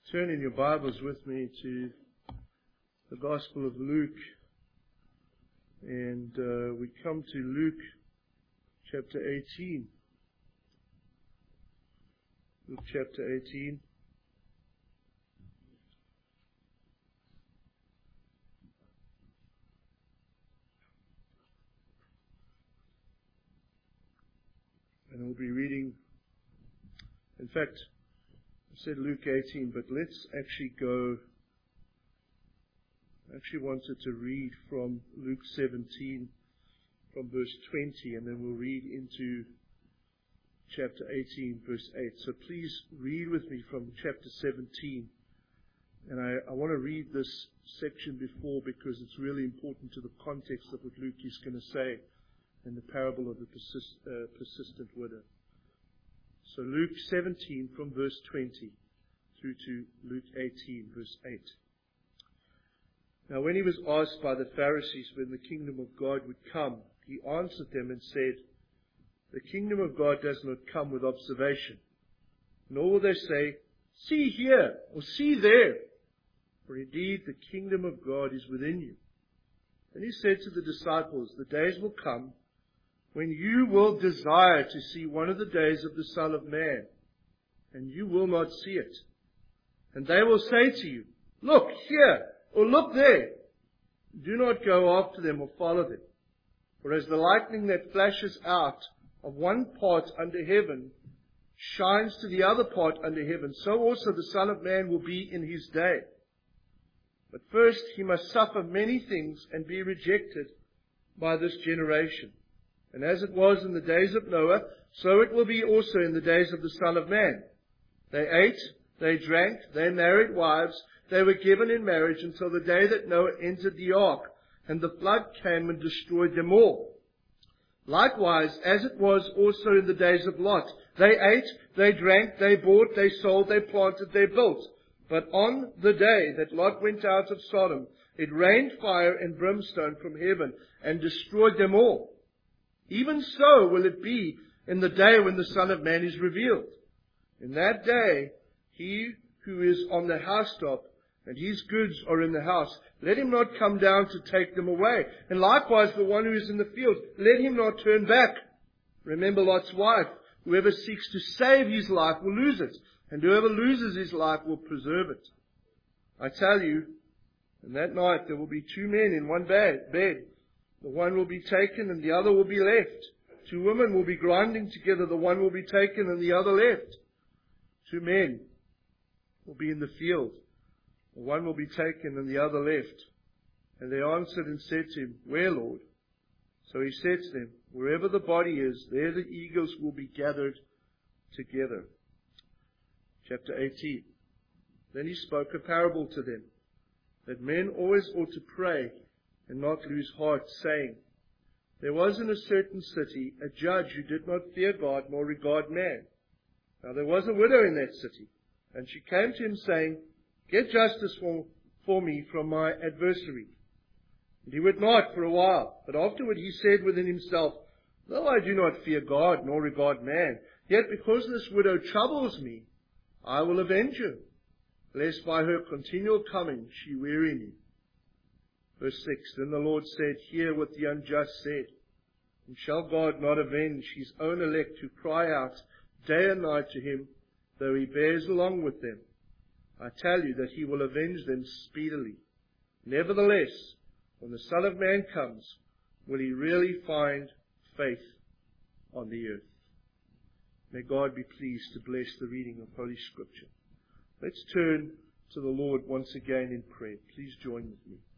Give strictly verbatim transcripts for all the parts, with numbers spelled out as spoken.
Turn in your Bibles with me to the Gospel of Luke, and uh, we come to Luke chapter eighteen. Luke chapter eighteen. And we'll be reading, in fact, I said Luke eighteen, but let's actually go, I actually wanted to read from Luke seventeen, from verse twenty, and then we'll read into chapter eighteen, verse eight. So please read with me from chapter seventeen. And I, I want to read this section before because it's really important to the context of what Luke is going to say in the parable of the persist, uh, persistent widow. So Luke seventeen from verse twenty through to Luke eighteen verse eight. Now when he was asked by the Pharisees when the kingdom of God would come, he answered them and said, "The kingdom of God does not come with observation, nor will they say, 'See here,' or 'See there,' for indeed the kingdom of God is within you." And he said to the disciples, "The days will come when you will desire to see one of the days of the Son of Man, and you will not see it. And they will say to you, 'Look here,' or 'Look there.' Do not go after them or follow them. For as the lightning that flashes out of one part under heaven shines to the other part under heaven, so also the Son of Man will be in his day. But first he must suffer many things and be rejected by this generation. And as it was in the days of Noah, so it will be also in the days of the Son of Man. They ate, they drank, they married wives, they were given in marriage until the day that Noah entered the ark, and the flood came and destroyed them all. Likewise, as it was also in the days of Lot, they ate, they drank, they bought, they sold, they planted, they built. But on the day that Lot went out of Sodom, it rained fire and brimstone from heaven and destroyed them all. Even so will it be in the day when the Son of Man is revealed. In that day, he who is on the housetop and his goods are in the house, let him not come down to take them away. And likewise the one who is in the field, let him not turn back. Remember Lot's wife. Whoever seeks to save his life will lose it, and whoever loses his life will preserve it. I tell you, in that night there will be two men in one bed. The one will be taken and the other will be left. Two women will be grinding together. The one will be taken and the other left. Two men will be in the field. The one will be taken and the other left. And they answered and said to him, "Where, Lord?" So he said to them, "Wherever the body is, there the eagles will be gathered together." Chapter eighteen. Then he spoke a parable to them, that men always ought to pray and not lose heart, saying, "There was in a certain city a judge who did not fear God nor regard man. Now there was a widow in that city, and she came to him saying, 'Get justice for, for me from my adversary.' And he would not for a while. But afterward he said within himself, 'Though I do not fear God nor regard man, yet because this widow troubles me, I will avenge her, lest by her continual coming she weary me.' Verse six, Then the Lord said, 'Hear what the unjust said. And shall God not avenge his own elect who cry out day and night to him, though he bears along with them? I tell you that he will avenge them speedily. Nevertheless, when the Son of Man comes, will he really find faith on the earth?'" May God be pleased to bless the reading of Holy Scripture. Let's turn to the Lord once again in prayer. Please join with me.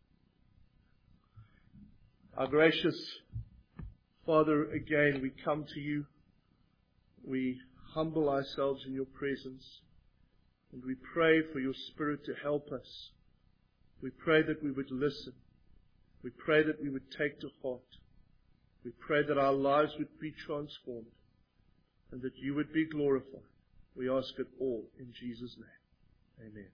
Our gracious Father, again we come to you. We humble ourselves in your presence. And we pray for your Spirit to help us. We pray that we would listen. We pray that we would take to heart. We pray that our lives would be transformed and that you would be glorified. We ask it all in Jesus' name. Amen.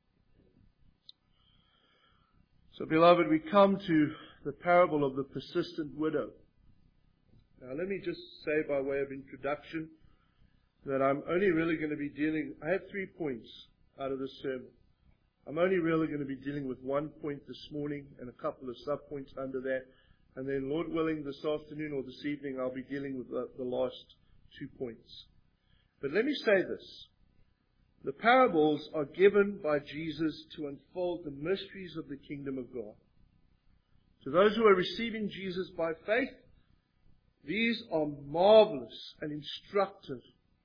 So, beloved, we come to the parable of the persistent widow. Now, let me just say by way of introduction that I'm only really going to be dealing, I have three points out of this sermon. I'm only really going to be dealing with one point this morning and a couple of sub-points under that. And then, Lord willing, this afternoon or this evening, I'll be dealing with the, the last two points. But let me say this. The parables are given by Jesus to unfold the mysteries of the kingdom of God. To those who are receiving Jesus by faith, these are marvelous and instructive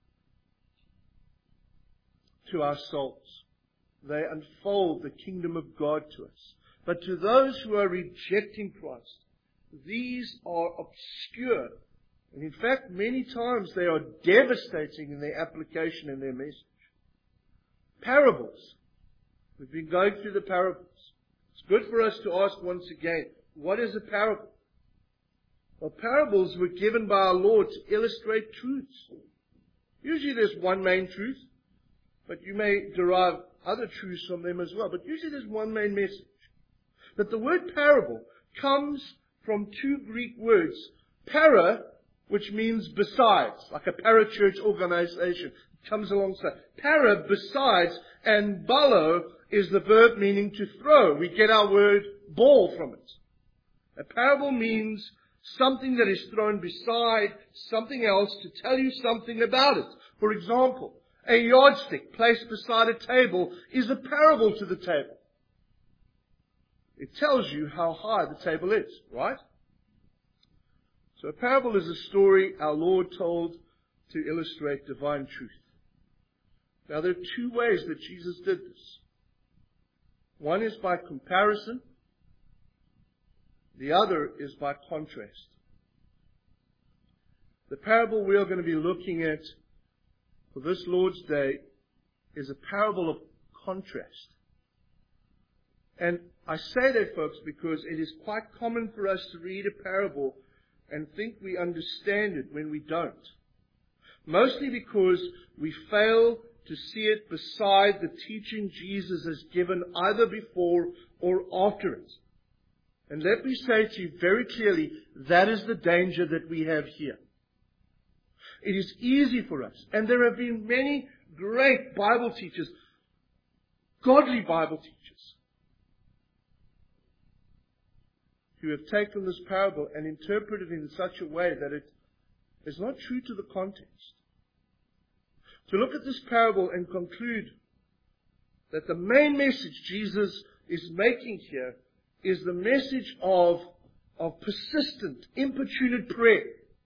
to our souls. They unfold the kingdom of God to us. But to those who are rejecting Christ, these are obscure. And in fact, many times they are devastating in their application and their message. Parables. We've been going through the parables. It's good for us to ask once again, what is a parable? Well, parables were given by our Lord to illustrate truths. Usually there's one main truth, but you may derive other truths from them as well. But usually there's one main message. But the word parable comes from two Greek words. Para, which means besides, like a parachurch organization. It comes alongside. Para, besides, and balo is the verb meaning to throw. We get our word ball from it. A parable means something that is thrown beside something else to tell you something about it. For example, a yardstick placed beside a table is a parable to the table. It tells you how high the table is, right? So a parable is a story our Lord told to illustrate divine truth. Now there are two ways that Jesus did this. One is by comparison. The other is by contrast. The parable we are going to be looking at for this Lord's Day is a parable of contrast. And I say that, folks, because it is quite common for us to read a parable and think we understand it when we don't. Mostly because we fail to see it beside the teaching Jesus has given either before or after it. And let me say to you very clearly, that is the danger that we have here. It is easy for us, and there have been many great Bible teachers, godly Bible teachers, who have taken this parable and interpreted it in such a way that it is not true to the context. To look at this parable and conclude that the main message Jesus is making here is the message of, of persistent, importunate prayer,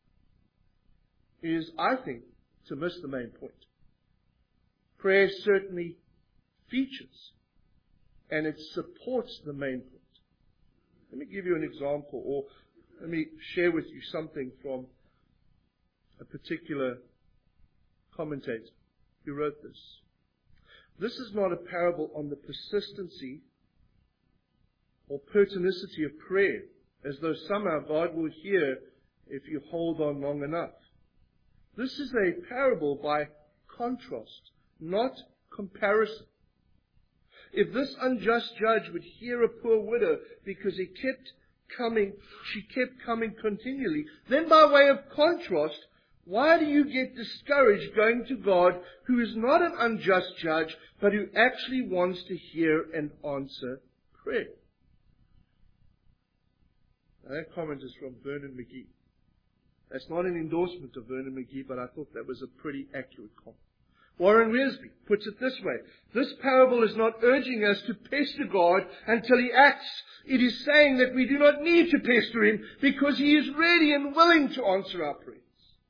is, I think, to miss the main point. Prayer certainly features, and it supports the main point. Let me give you an example, or let me share with you something from a particular commentator who wrote this. This is not a parable on the persistency or pertinacity of prayer, as though somehow God will hear if you hold on long enough. This is a parable by contrast, not comparison. If this unjust judge would hear a poor widow because he kept coming, she kept coming continually, then by way of contrast, why do you get discouraged going to God, who is not an unjust judge, but who actually wants to hear and answer prayer? Now, that comment is from Vernon McGee. That's not an endorsement of Vernon McGee, but I thought that was a pretty accurate comment. Warren Wiersbe puts it this way. This parable is not urging us to pester God until He acts. It is saying that we do not need to pester Him because He is ready and willing to answer our prayers.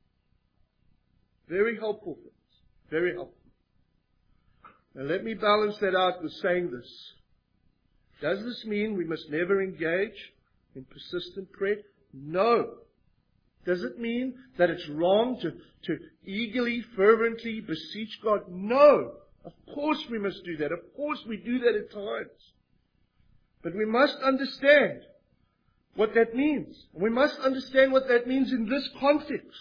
Very helpful, friends. Very helpful. Now let me balance that out with saying this. Does this mean we must never engage in persistent prayer? No. Does it mean that it's wrong to, to eagerly, fervently beseech God? No. Of course we must do that. Of course we do that at times. But we must understand what that means. We must understand what that means in this context.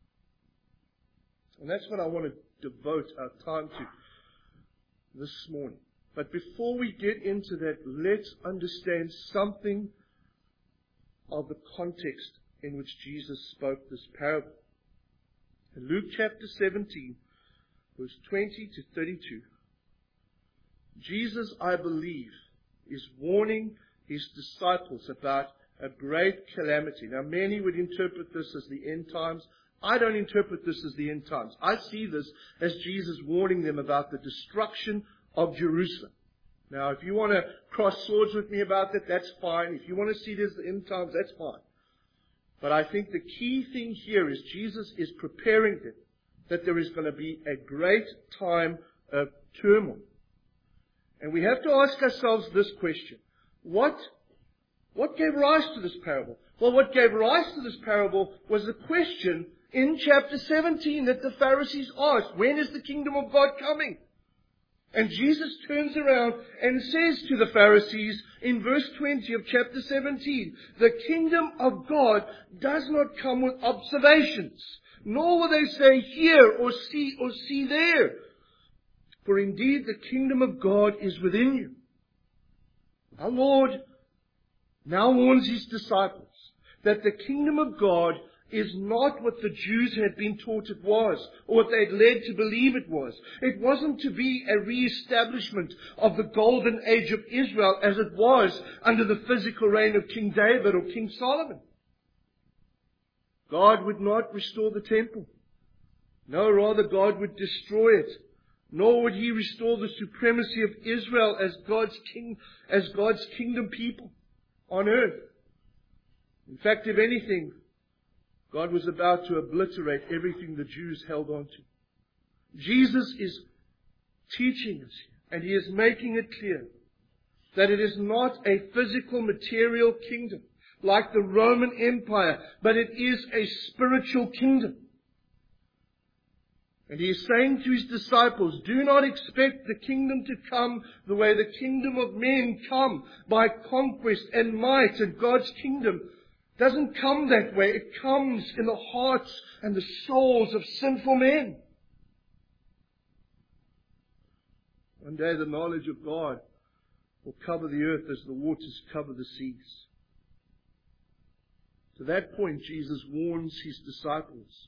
And that's what I want to devote our time to this morning. But before we get into that, let's understand something of the context in which Jesus spoke this parable. In Luke chapter seventeen, verse twenty to thirty-two, Jesus, I believe, is warning His disciples about a great calamity. Now, many would interpret this as the end times. I don't interpret this as the end times. I see this as Jesus warning them about the destruction of Jerusalem. Now, if you want to cross swords with me about that, that's fine. If you want to see it as the end times, that's fine. But I think the key thing here is Jesus is preparing them that there is going to be a great time of turmoil. And we have to ask ourselves this question. What, what gave rise to this parable? Well, what gave rise to this parable was the question in chapter seventeen that the Pharisees asked, when is the kingdom of God coming? And Jesus turns around and says to the Pharisees in verse twenty of chapter seventeen, the kingdom of God does not come with observations, nor will they say here or see or see there. For indeed the kingdom of God is within you. Our Lord now warns His disciples that the kingdom of God is not what the Jews had been taught it was, or what they had led to believe it was. It wasn't to be a re-establishment of the golden age of Israel as it was under the physical reign of King David or King Solomon. God would not restore the temple. No, rather God would destroy it. Nor would He restore the supremacy of Israel as God's king, as God's kingdom people on earth. In fact, if anything, God was about to obliterate everything the Jews held on to. Jesus is teaching us here, and He is making it clear that it is not a physical, material kingdom like the Roman Empire, but it is a spiritual kingdom. And He is saying to His disciples, do not expect the kingdom to come the way the kingdom of men come, by conquest and might. And God's kingdom doesn't come that way. It comes in the hearts and the souls of sinful men. One day the knowledge of God will cover the earth as the waters cover the seas. To that point, Jesus warns His disciples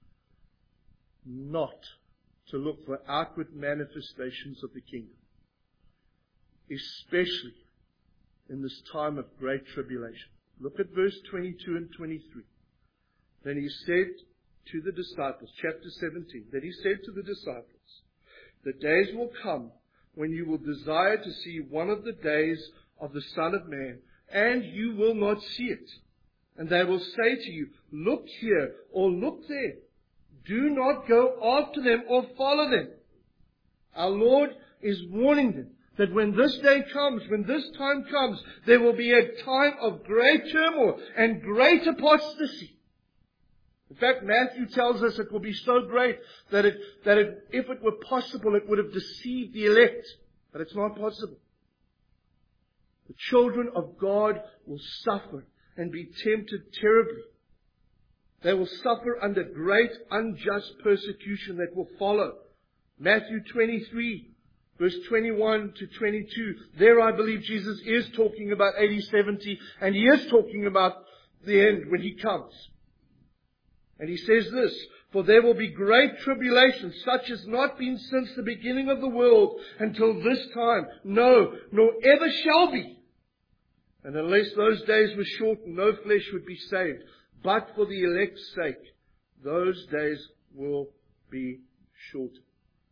not to look for outward manifestations of the kingdom, especially in this time of great tribulation. Look at verse twenty-two and twenty-three. Then He said to the disciples, chapter seventeen, that He said to the disciples, the days will come when you will desire to see one of the days of the Son of Man, and you will not see it. And they will say to you, look here or look there. Do not go after them or follow them. Our Lord is warning them that when this day comes, when this time comes, there will be a time of great turmoil and great apostasy. In fact, Matthew tells us it will be so great that it, that it, if it were possible, it would have deceived the elect. But it's not possible. The children of God will suffer and be tempted terribly. They will suffer under great unjust persecution that will follow. Matthew twenty-three, verse twenty-one to twenty-two. There I believe Jesus is talking about A D seventy, and He is talking about the end when He comes. And He says this, for there will be great tribulation, such as not been since the beginning of the world until this time. No, nor ever shall be. And unless those days were shortened, no flesh would be saved. But for the elect's sake, those days will be shortened.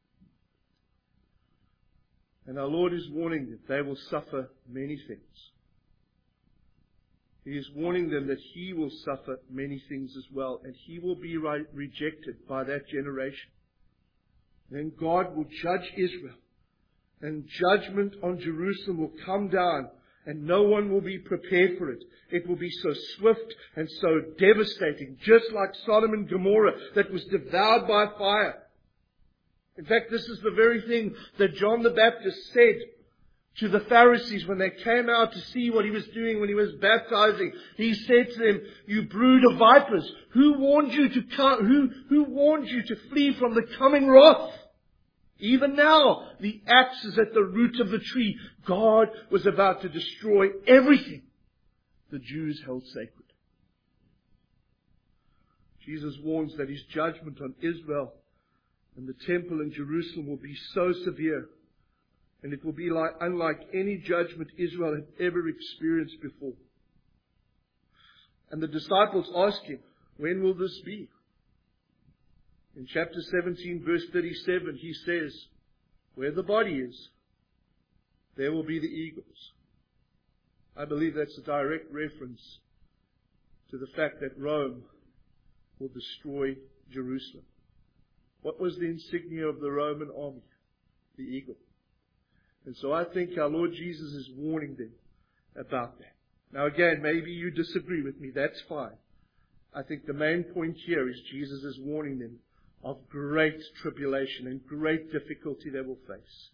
And our Lord is warning them they will suffer many things. He is warning them that He will suffer many things as well, and He will be re- rejected by that generation. Then God will judge Israel, and judgment on Jerusalem will come down, and no one will be prepared for it. It will be so swift and so devastating, just like Sodom and Gomorrah that was devoured by fire. In fact, this is the very thing that John the Baptist said to the Pharisees when they came out to see what He was doing when He was baptizing. He said to them, you brood of vipers, who warned you to come, who, who warned you to flee from the coming wrath? Even now, the axe is at the root of the tree. God was about to destroy everything the Jews held sacred. Jesus warns that His judgment on Israel and the temple in Jerusalem will be so severe And it will be like, unlike any judgment Israel had ever experienced before. And the disciples ask him, when will this be? In chapter seventeen, verse thirty-seven, he says, where the body is, there will be the eagles. I believe that's a direct reference to the fact that Rome will destroy Jerusalem. What was the insignia of the Roman army? The eagle. And so I think our Lord Jesus is warning them about that. Now again, maybe you disagree with me. That's fine. I think the main point here is Jesus is warning them of great tribulation and great difficulty they will face.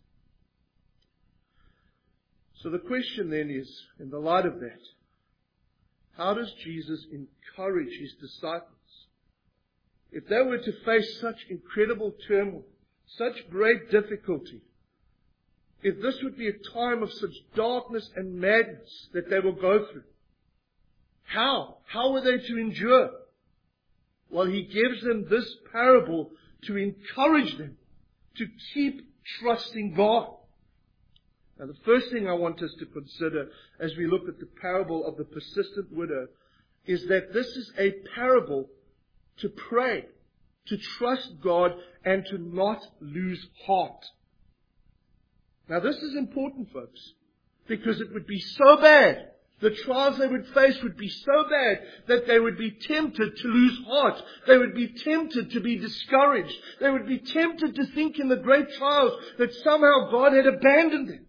So the question then is, in the light of that, how does Jesus encourage His disciples? If they were to face such incredible turmoil, such great difficulty, if this would be a time of such darkness and madness that they will go through, how? How were they to endure? Well, He gives them this parable to encourage them to keep trusting God. Now, the first thing I want us to consider as we look at the parable of the persistent widow is that this is a parable to pray, to trust God, and to not lose heart. Now, this is important, folks, because it would be so bad, the trials they would face would be so bad that they would be tempted to lose heart. They would be tempted to be discouraged. They would be tempted to think in the great trials that somehow God had abandoned them.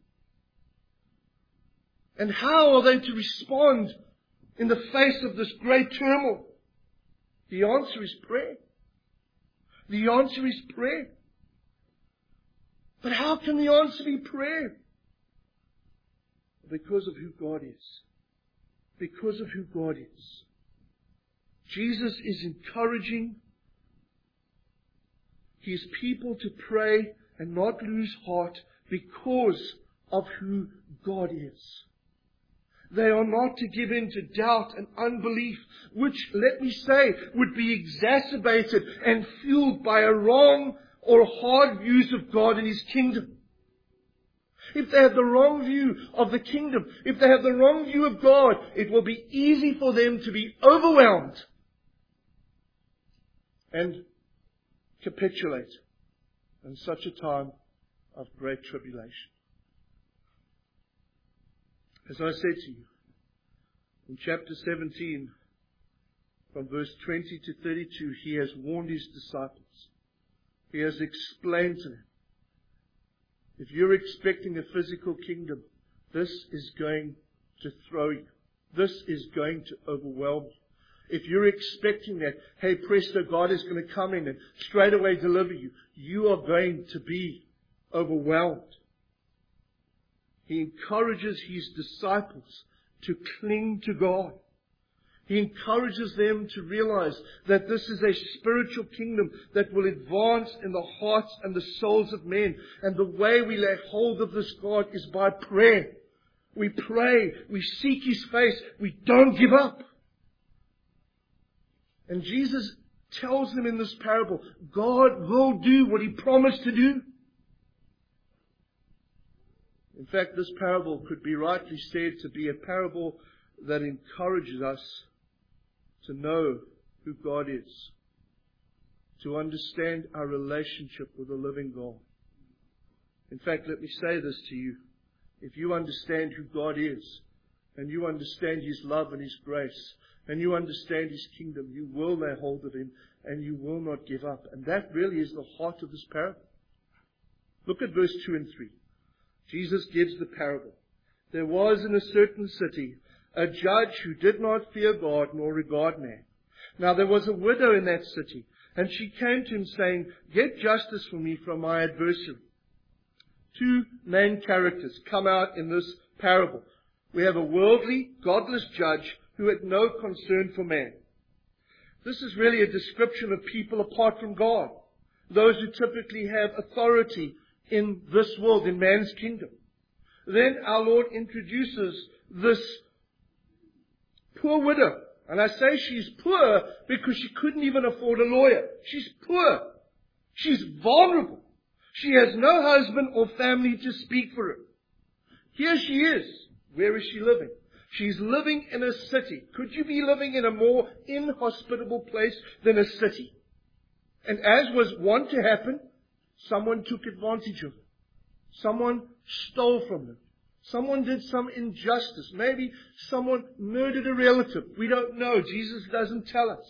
And how are they to respond in the face of this great turmoil? The answer is prayer. The answer is prayer. But how can the answer be prayer? Because of who God is. Because of who God is. Jesus is encouraging His people to pray and not lose heart because of who God is. They are not to give in to doubt and unbelief, which, let me say, would be exacerbated and fueled by a wrong or hard views of God and His kingdom. If they have the wrong view of the kingdom, if they have the wrong view of God, it will be easy for them to be overwhelmed and capitulate in such a time of great tribulation. As I said to you, in chapter seventeen, from verse twenty to thirty-two, He has warned His disciples. He has explained to them, if you're expecting a physical kingdom, this is going to throw you. This is going to overwhelm you. If you're expecting that, hey presto, God is going to come in and straight away deliver you, you are going to be overwhelmed. He encourages His disciples to cling to God. He encourages them to realize that this is a spiritual kingdom that will advance in the hearts and the souls of men. And the way we lay hold of this God is by prayer. We pray, we seek His face, we don't give up. And Jesus tells them in this parable, God will do what He promised to do. In fact, this parable could be rightly said to be a parable that encourages us to know who God is, to understand our relationship with the living God. In fact, let me say this to you. If you understand who God is, and you understand His love and His grace, and you understand His kingdom, you will lay hold of Him, and you will not give up. And that really is the heart of this parable. Look at verse two and three. Jesus gives the parable. There was in a certain city a judge who did not fear God nor regard man. Now there was a widow in that city, and she came to him saying, get justice for me from my adversary. Two main characters come out in this parable. We have a worldly, godless judge who had no concern for man. This is really a description of people apart from God, those who typically have authority in this world, in man's kingdom. Then our Lord introduces this poor widow. And I say she's poor because she couldn't even afford a lawyer. She's poor. She's vulnerable. She has no husband or family to speak for her. Here she is. Where is she living? She's living in a city. Could you be living in a more inhospitable place than a city? And as was wont to happen, someone took advantage of her. Someone stole from her. Someone did some injustice. Maybe someone murdered a relative. We don't know. Jesus doesn't tell us.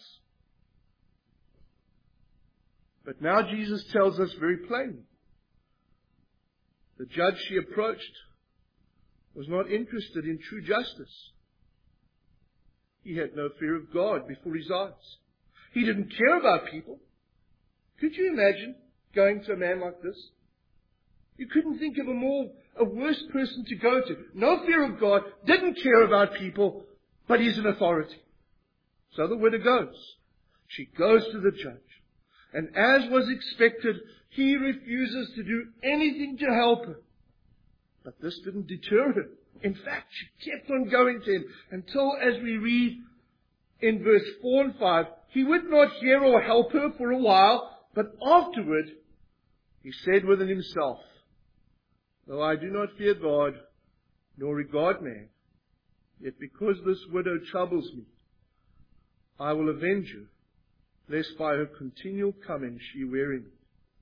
But now Jesus tells us very plainly. The judge she approached was not interested in true justice. He had no fear of God before his eyes. He didn't care about people. Could you imagine going to a man like this? You couldn't think of a more, a worse person to go to. No fear of God, didn't care about people, but he's an authority. So the widow goes. She goes to the judge. And as was expected, he refuses to do anything to help her. But this didn't deter her. In fact, she kept on going to him until, as we read in verse four and five, he would not hear or help her for a while, but afterward he said within himself, though I do not fear God, nor regard man, yet because this widow troubles me, I will avenge her, lest by her continual coming she weary me.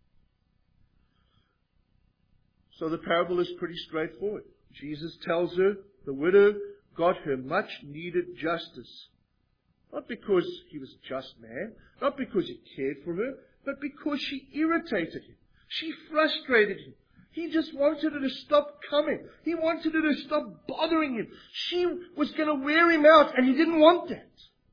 So the parable is pretty straightforward. Jesus tells her the widow got her much needed justice. Not because he was a just man, not because he cared for her, but because she irritated him. She frustrated him. He just wanted her to stop coming. He wanted her to stop bothering him. She was going to wear him out, and he didn't want that.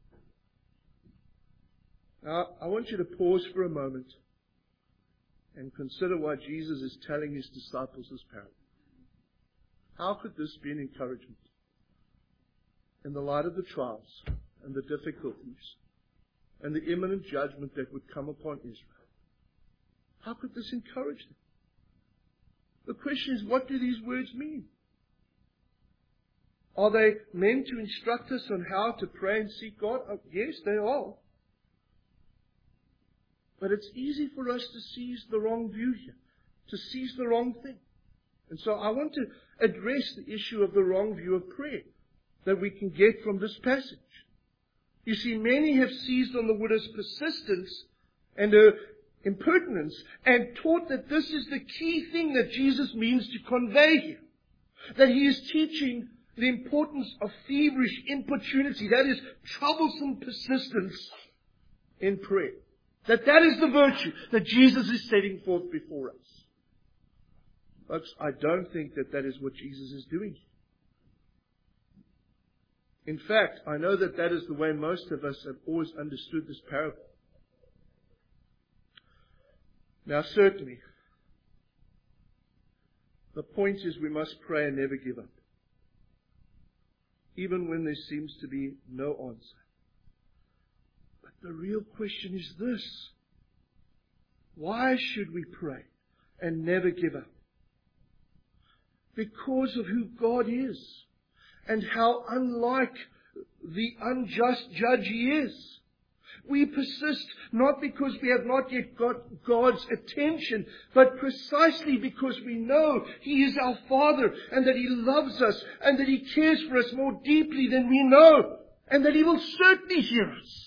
Now, I want you to pause for a moment and consider why Jesus is telling his disciples this parable. How could this be an encouragement in the light of the trials and the difficulties and the imminent judgment that would come upon Israel? How could this encourage them? The question is, what do these words mean? Are they meant to instruct us on how to pray and seek God? Oh, yes, they are. But it's easy for us to seize the wrong view here, to seize the wrong thing. And so I want to address the issue of the wrong view of prayer that we can get from this passage. You see, many have seized on the widow's persistence and her impertinence and taught that this is the key thing that Jesus means to convey here. That he is teaching the importance of feverish importunity, that is, troublesome persistence in prayer. That that is the virtue that Jesus is setting forth before us. Folks, I don't think that that is what Jesus is doing. In fact, I know that that is the way most of us have always understood this parable. Now, certainly, the point is we must pray and never give up, even when there seems to be no answer. But the real question is this: why should we pray and never give up? Because of who God is and how unlike the unjust judge he is. We persist not because we have not yet got God's attention, but precisely because we know he is our Father and that he loves us and that he cares for us more deeply than we know and that he will certainly hear us.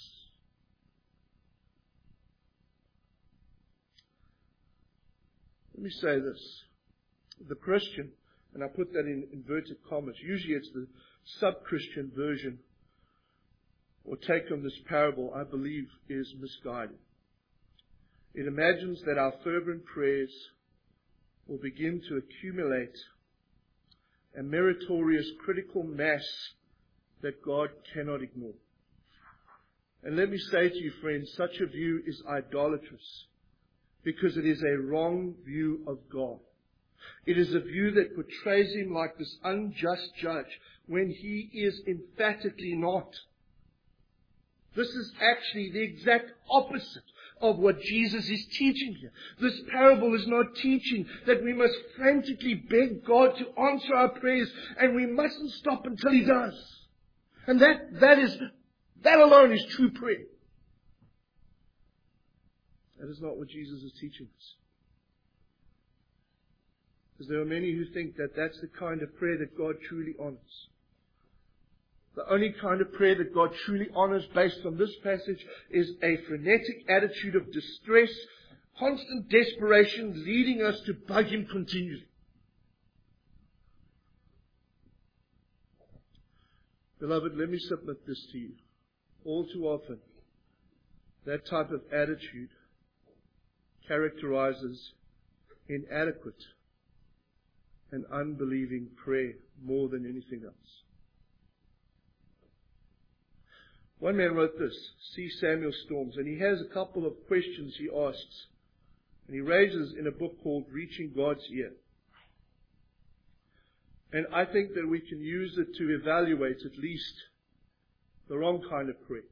Let me say this. The Christian, and I put that in inverted commas, usually it's the sub-Christian version or take on this parable, I believe, is misguided. It imagines that our fervent prayers will begin to accumulate a meritorious critical mass that God cannot ignore. And let me say to you, friends, such a view is idolatrous because it is a wrong view of God. It is a view that portrays him like this unjust judge when he is emphatically not. This is actually the exact opposite of what Jesus is teaching here. This parable is not teaching that we must frantically beg God to answer our prayers and we mustn't stop until he does. And that, that is, that alone is true prayer. That is not what Jesus is teaching us. Because there are many who think that that's the kind of prayer that God truly honors. The only kind of prayer that God truly honors based on this passage is a frenetic attitude of distress, constant desperation leading us to bug Him continually. Beloved, let me submit this to you. All too often, that type of attitude characterizes inadequate and unbelieving prayer more than anything else. One man wrote this, C. Samuel Storms, and he has a couple of questions he asks, and he raises in a book called Reaching God's Ear. And I think that we can use it to evaluate at least the wrong kind of prayer.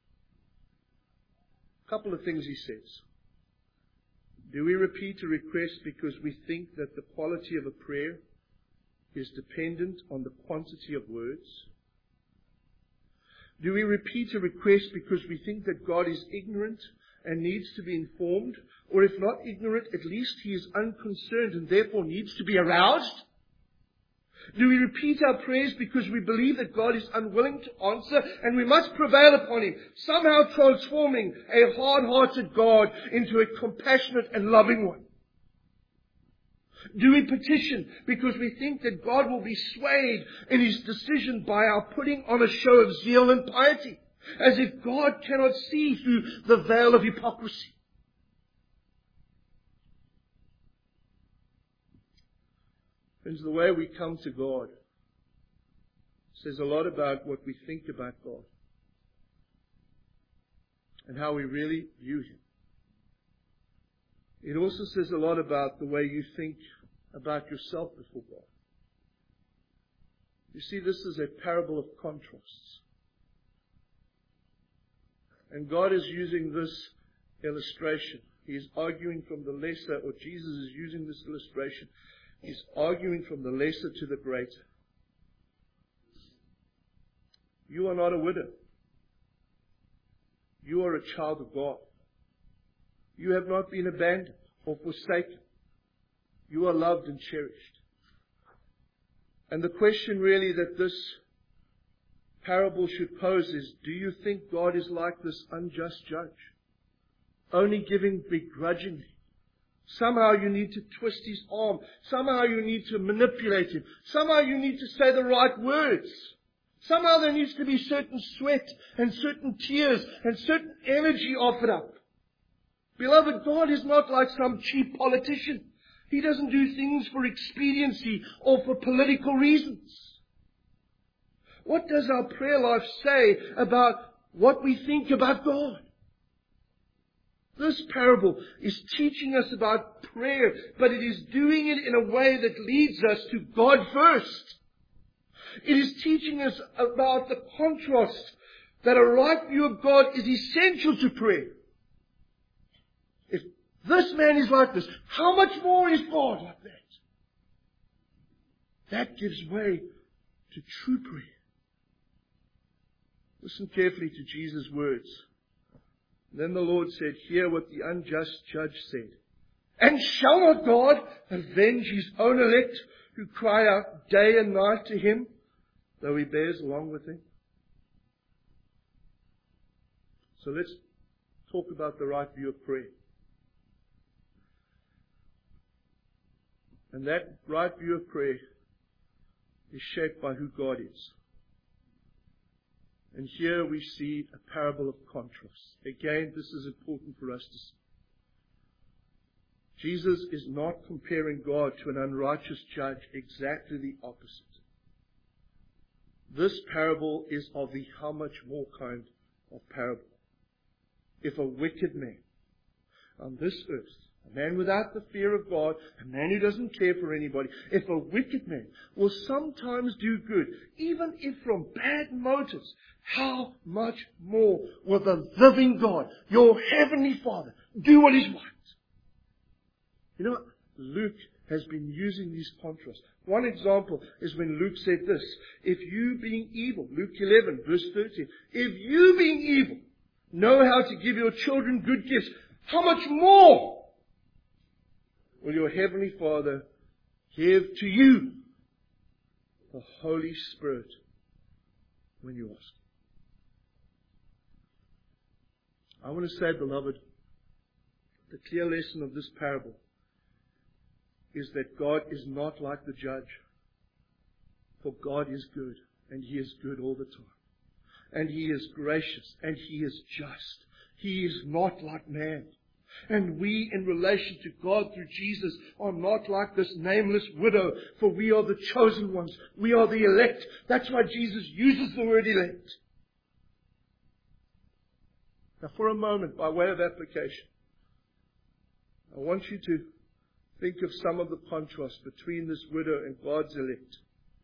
A couple of things he says. Do we repeat a request because we think that the quality of a prayer is dependent on the quantity of words? Do we repeat a request because we think that God is ignorant and needs to be informed? Or if not ignorant, at least He is unconcerned and therefore needs to be aroused? Do we repeat our prayers because we believe that God is unwilling to answer and we must prevail upon Him, somehow transforming a hard-hearted God into a compassionate and loving one? Do we petition because we think that God will be swayed in His decision by our putting on a show of zeal and piety, as if God cannot see through the veil of hypocrisy? Friends, the way we come to God says a lot about what we think about God and how we really view Him. It also says a lot about the way you think about yourself before God. You see, this is a parable of contrasts. And God is using this illustration. He is arguing from the lesser, or Jesus is using this illustration. He's arguing from the lesser to the greater. You are not a widow. You are a child of God. You have not been abandoned or forsaken. You are loved and cherished. And the question really that this parable should pose is, do you think God is like this unjust judge? Only giving begrudgingly. Somehow you need to twist His arm. Somehow you need to manipulate Him. Somehow you need to say the right words. Somehow there needs to be certain sweat and certain tears and certain energy offered up. Beloved, God is not like some cheap politician. He doesn't do things for expediency or for political reasons. What does our prayer life say about what we think about God? This parable is teaching us about prayer, but it is doing it in a way that leads us to God first. It is teaching us about the contrast that a right view of God is essential to prayer. If this man is like this, how much more is God like that? That gives way to true prayer. Listen carefully to Jesus' words. Then the Lord said, hear what the unjust judge said. And shall not God avenge His own elect who cry out day and night to Him, though He bears along with them? So let's talk about the right view of prayer. And that right view of prayer is shaped by who God is. And here we see a parable of contrast. Again, this is important for us to see. Jesus is not comparing God to an unrighteous judge, exactly the opposite. This parable is of the how much more kind of parable. If a wicked man on this earth, a man without the fear of God, a man who doesn't care for anybody, if a wicked man will sometimes do good, even if from bad motives, how much more will the living God, your heavenly Father, do what is right? You know, Luke has been using these contrasts. One example is when Luke said this, if you being evil, Luke eleven verse thirteen, if you being evil know how to give your children good gifts, how much more will your heavenly Father give to you the Holy Spirit when you ask. I want to say, beloved, the clear lesson of this parable is that God is not like the judge. For God is good, and He is good all the time. And He is gracious, and He is just. He is not like man. And we, in relation to God through Jesus, are not like this nameless widow, for we are the chosen ones. We are the elect. That's why Jesus uses the word elect. Now, for a moment, by way of application, I want you to think of some of the contrast between this widow and God's elect.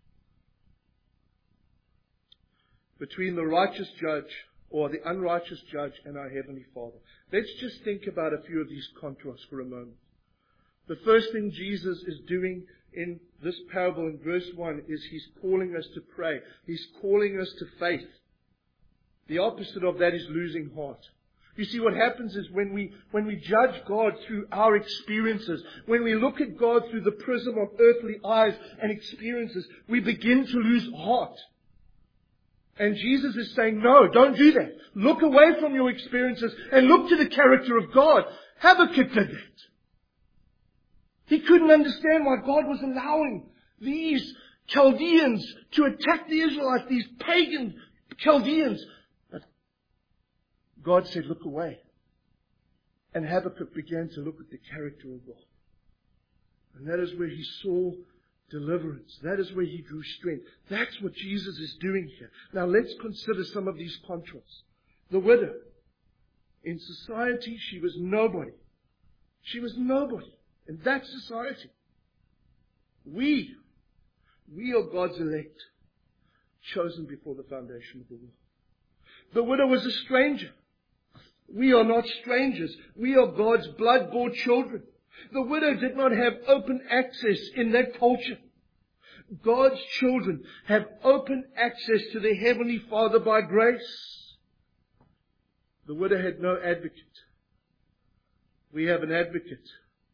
Between the righteous judge or the unrighteous judge and our Heavenly Father. Let's just think about a few of these contrasts for a moment. The first thing Jesus is doing in this parable in verse one is He's calling us to pray. He's calling us to faith. The opposite of that is losing heart. You see, what happens is when we, when we judge God through our experiences, when we look at God through the prism of earthly eyes and experiences, we begin to lose heart. And Jesus is saying, no, don't do that. Look away from your experiences and look to the character of God. Habakkuk did that. He couldn't understand why God was allowing these Chaldeans to attack the Israelites, these pagan Chaldeans. But God said, look away. And Habakkuk began to look at the character of God. And that is where he saw deliverance. That is where he drew strength. That's what Jesus is doing here. Now let's consider some of these contrasts. The widow. In society, she was nobody. She was nobody in that society. We, we are God's elect, chosen before the foundation of the world. The widow was a stranger. We are not strangers. We are God's blood-bought children. The widow did not have open access in that culture. God's children have open access to their Heavenly Father by grace. The widow had no advocate. We have an advocate.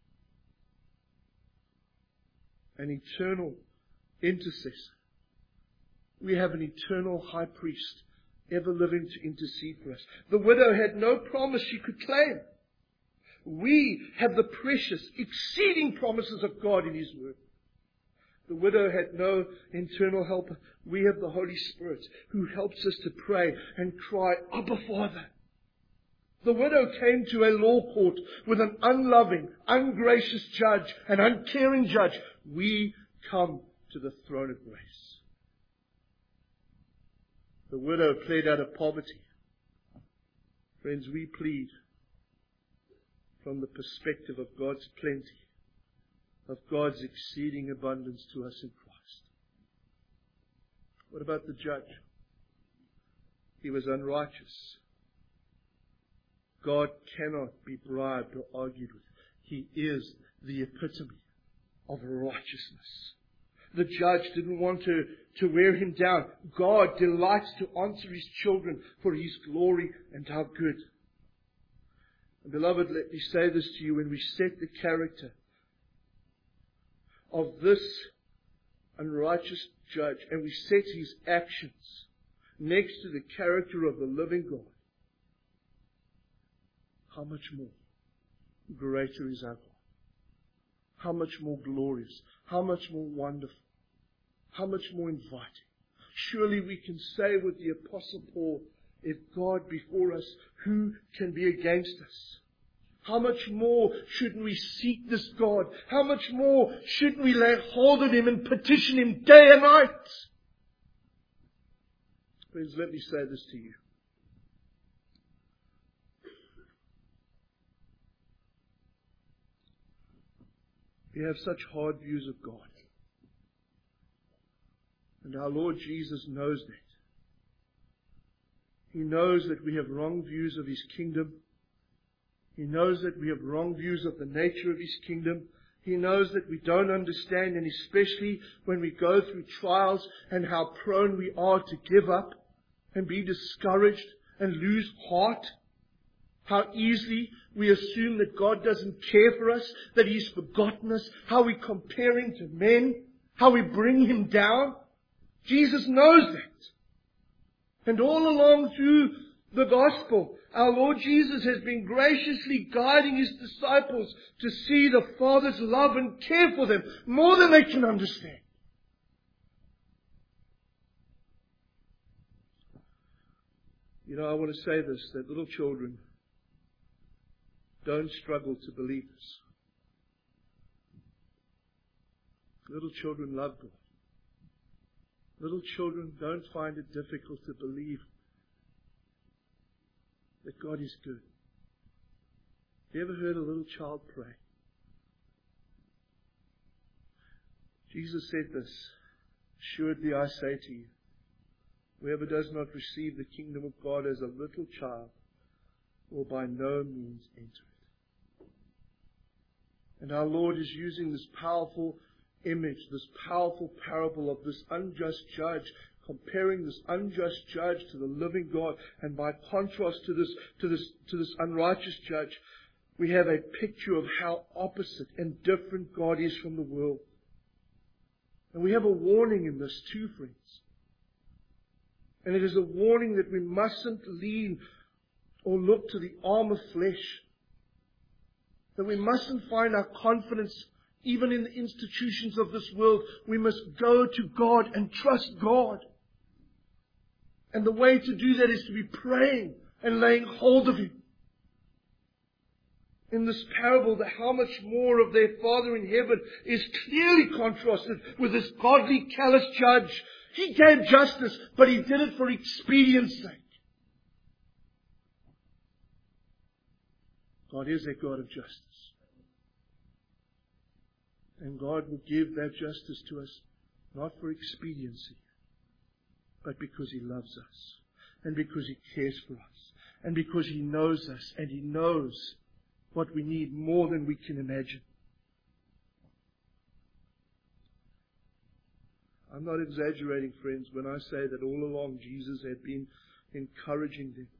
An eternal intercessor. We have an eternal high priest, ever living to intercede for us. The widow had no promise she could claim. We have the precious, exceeding promises of God in His Word. The widow had no internal helper. We have the Holy Spirit who helps us to pray and cry, Abba, Father. The widow came to a law court with an unloving, ungracious judge, an uncaring judge. We come to the throne of grace. The widow pled out of poverty. Friends, we plead from the perspective of God's plenty, of God's exceeding abundance to us in Christ. What about the judge? He was unrighteous. God cannot be bribed or argued with. He is the epitome of righteousness. The judge didn't want to, to wear him down. God delights to answer His children for His glory and how good. And beloved, let me say this to you. When we set the character of this unrighteous judge and we set his actions next to the character of the living God, how much more greater is our God? How much more glorious? How much more wonderful? How much more inviting? Surely we can say with the Apostle Paul, if God be for us, who can be against us? How much more shouldn't we seek this God? How much more shouldn't we lay hold of Him and petition Him day and night? Friends, let me say this to you. We have such hard views of God. And our Lord Jesus knows that. He knows that we have wrong views of His kingdom. He knows that we have wrong views of the nature of His kingdom. He knows that we don't understand, and especially when we go through trials, and how prone we are to give up and be discouraged and lose heart. How easily we assume that God doesn't care for us, that He's forgotten us, how we compare Him to men, how we bring Him down. Jesus knows that. And all along through the gospel, our Lord Jesus has been graciously guiding His disciples to see the Father's love and care for them more than they can understand. You know, I want to say this, that little children don't struggle to believe this. Little children love God. Little children don't find it difficult to believe that God is good. Have you ever heard a little child pray? Jesus said this, "Assuredly I say to you, whoever does not receive the kingdom of God as a little child will by no means enter it." And our Lord is using this powerful image, this powerful parable of this unjust judge, comparing this unjust judge to the living God, and by contrast to this, to this, to this unrighteous judge, we have a picture of how opposite and different God is from the world. And we have a warning in this too, friends. And it is a warning that we mustn't lean or look to the arm of flesh. That we mustn't find our confidence even in the institutions of this world. We must go to God and trust God. And the way to do that is to be praying and laying hold of Him. In this parable, the how much more of their Father in heaven is clearly contrasted with this godly, callous judge. He gave justice, but He did it for expedience sake. God is a God of justice. And God will give that justice to us, not for expediency, but because He loves us, and because He cares for us, and because He knows us, and He knows what we need more than we can imagine. I'm not exaggerating, friends, when I say that all along Jesus had been encouraging them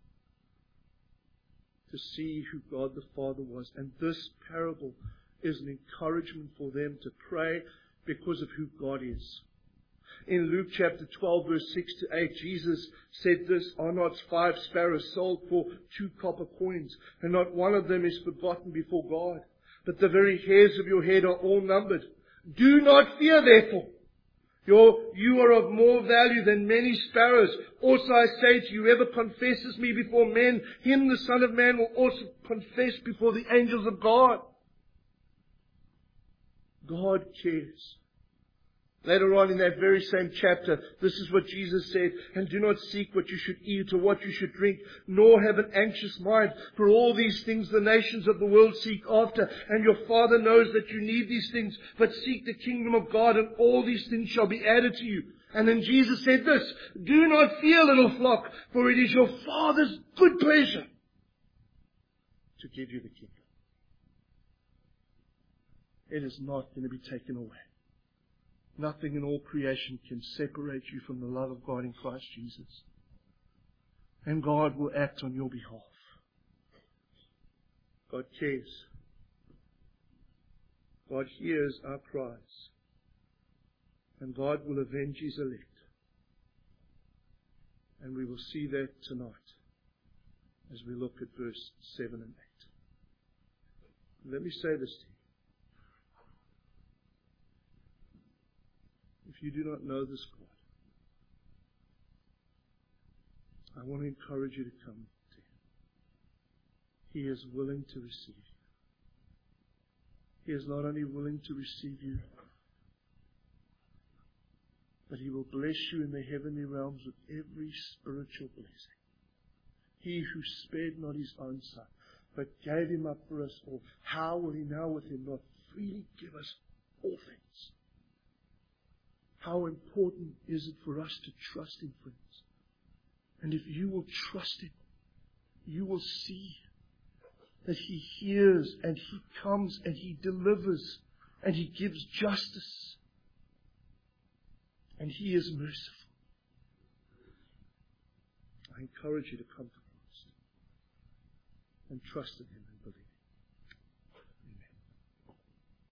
to see who God the Father was. And this parable is an encouragement for them to pray because of who God is. In Luke chapter twelve, verse six to eight, Jesus said this, "Are not five sparrows sold for two copper coins, and not one of them is forgotten before God? But the very hairs of your head are all numbered. Do not fear, therefore. Your, you are of more value than many sparrows. Also I say to you, whoever confesses me before men, him the Son of Man will also confess before the angels of God." God cares. Later on in that very same chapter, this is what Jesus said, "And do not seek what you should eat or what you should drink, nor have an anxious mind. For all these things the nations of the world seek after, and your Father knows that you need these things. But seek the kingdom of God, and all these things shall be added to you." And then Jesus said this, "Do not fear, little flock, for it is your Father's good pleasure to give you the kingdom." It is not going to be taken away. Nothing in all creation can separate you from the love of God in Christ Jesus. And God will act on your behalf. God cares. God hears our cries. And God will avenge His elect. And we will see that tonight as we look at verse seven and eight. Let me say this to you. If you do not know this God, I want to encourage you to come to Him. He is willing to receive you. He is not only willing to receive you, but He will bless you in the heavenly realms with every spiritual blessing. He who spared not His own Son, but gave Him up for us all, how will He now with Him not freely give us all things? How important is it for us to trust Him, friends? And if you will trust Him, you will see that He hears and He comes and He delivers and He gives justice. And He is merciful. I encourage you to come to Christ. and trust in Him and believe.